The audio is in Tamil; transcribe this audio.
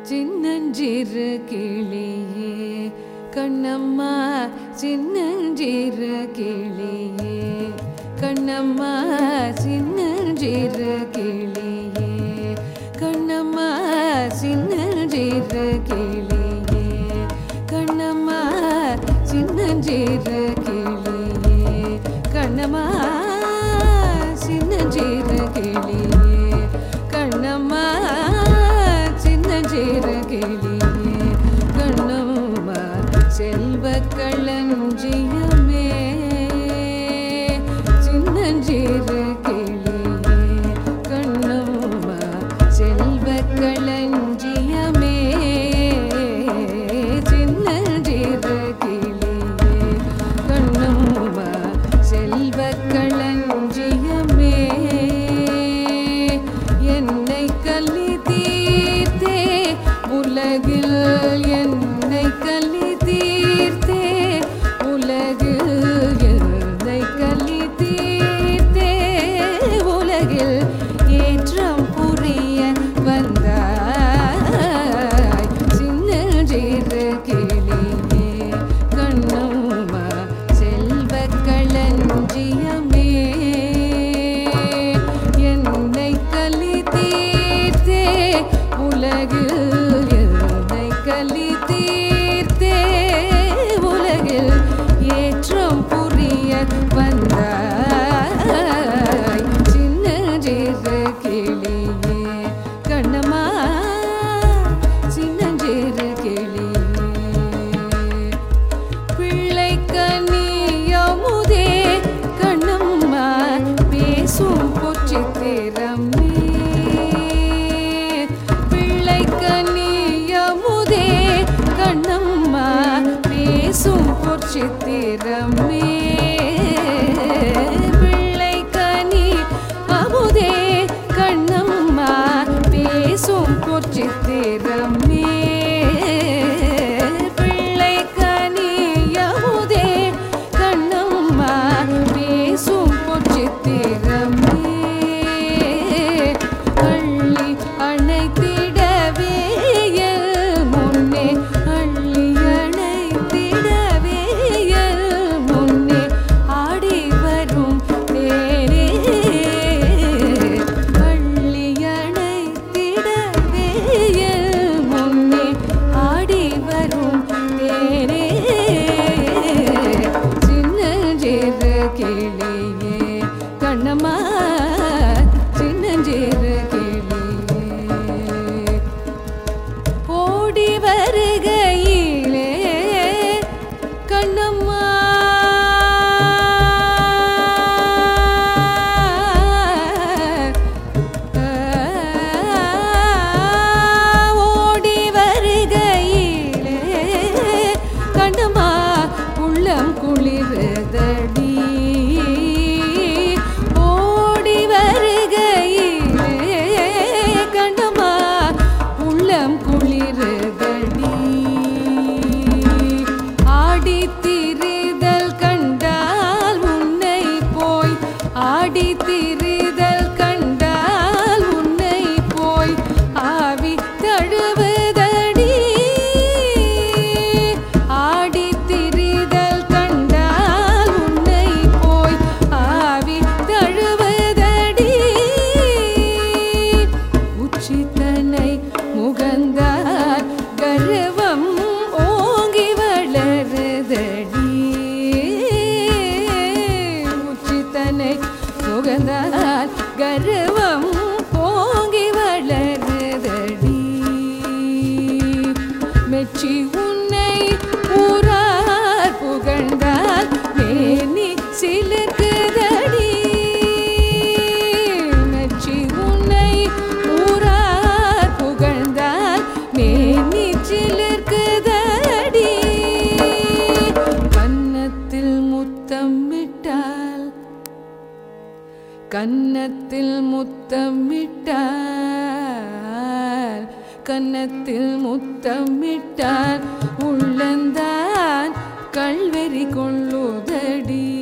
சின்னஞ்சிறு கிளியே கண்ணம்மா சின்னஞ்சிறு கிளியே கண்ணம்மா சின்னஞ்சிறு கிளியே கண்ணம்மா சின்னஞ்சிறு கிளியே கண்ணம்மா சின்னஞ்சிறு கிளியே கண்ணம்மா சின்னஞ்சிறு கிளியே கண்ணம்மா சின்னஞ்சிறு கிளியே கண்ணம்மா செல்வக் களஞ்சியமே சின்னஞ்சிறு கிளியே கண்ணம்மா செல்வக் களஞ்சியமே சின்னஞ்சிறு கிளியே கண்ணம்மா செல்வக் களஞ்சியமே என்னை கல்லி தீர்த்தே உலகில் என்னை கல்லி தீர்த்தே உலகில் என்னை கல்லி தீர்த்தே உலகில் ஏற்றம் புரிய வந்தாய் சின்னஞ்சிறு கிளியே கண்ணம்மா செல்வக் களஞ்சியமே என்னை கல்லி தீர்த்தே உலகில் என்னை கல்லி தீர்த்தே உலகில் ஏற்றம் புரிய வந்தாய் சின்னஞ்சிறு கிளியே கண்ணம்மா சின்னஞ்சிறு கிளியே பிள்ளை கனியமுதே கண்ணம்மா பேசும் பொச்சித்திரமே பிள்ளை கனியமுதே கண்ணம்மா பேசும் பொச்சித்திரமே பிள்ளை கனி அமுதே கண்ணம்மா பேசும் பொச்சித்திரமே பிள்ளை கனியமுதே கண்ணம்மா பேசும் பொச்சித்திரமே அள்ளி அணைத்திடவே முன்னே அள்ளி அணைத்திடவே முன்னே ஆடி வரும் தேரே அள்ளி அணைத்திடவே முன்னே ஆடி வரும் தேரே சின்னஞ்சிறு கிளியே கண்ணம்மா சின்னஞ்சிறு கிளியே ஓடி வருகையிலே கண்ணம்மா ஓடி வருகையிலே கண்ணம்மா உள்ளம் குளிருதடி ஓடி வருகையிலே கண்ணம்மா உள்ளம் குளிருதடி ஆடி திரிதல் கண்டால் உன்னை போய் ஆடி திரிதல் கண்டால் உன்னை போய் ஆவி தழுவுதடி ஆடி திரிதல் கண்டால் உன்னை போய் ஆவி தழுவுதடி உச்சிதனை முகந்தார் கர்வம் ஓங்கி வளருதடி உச்சிதனை முகந்தார் கர்வம் ஓங்கி வளருதடி மெச்சி உன்னை ஊரார் புகழ்ந்தால் மேனி சிலிர்க்குதடி மெச்சி உன்னை ஊரார் புகழ்ந்தால் மேனி சிலிர்க்குதடி கன்னத்தில் முத்தமிட்டால் கன்னத்தில் முத்தமிட்டால் கன்னத்தில் முத்தமிட்டால் உள்ளந்தான் கள்வெறி கொள்ளுதடி